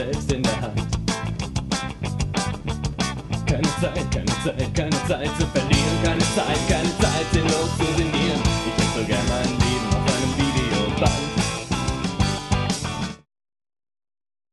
selbst in der Hand. Keine Zeit, keine Zeit, keine Zeit zu verlieren.